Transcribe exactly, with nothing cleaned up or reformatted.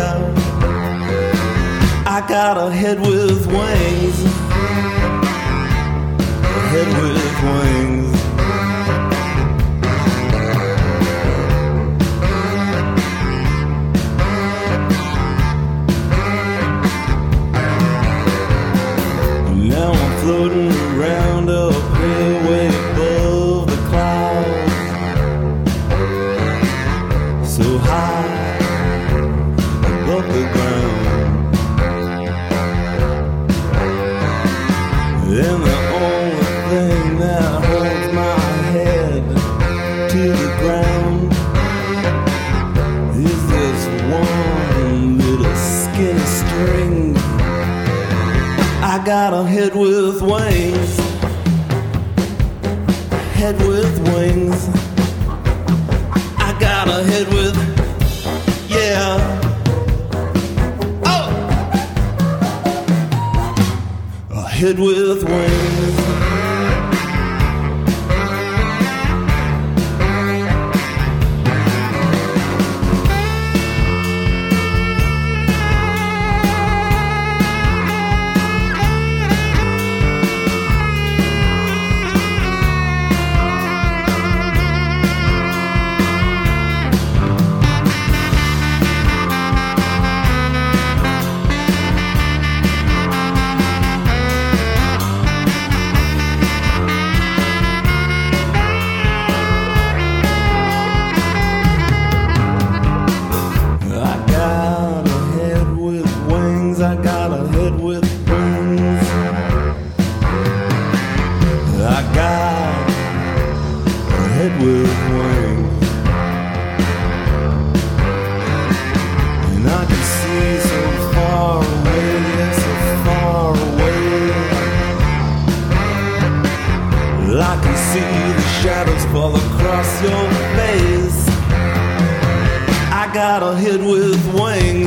yeah. I got a head with wings, a head with wings. Now I'm floating around up here way above the clouds, so high above the ground. And the only thing that holds my head to the ground is this one little skinny string. I got a head with wings, head with wings. I got a head with, yeah. Oh, a head with wings. I got a head with wings. I got a head with wings. And I can see so far away, yeah, so far away. I can see the shadows fall across your face. I got a head with wings.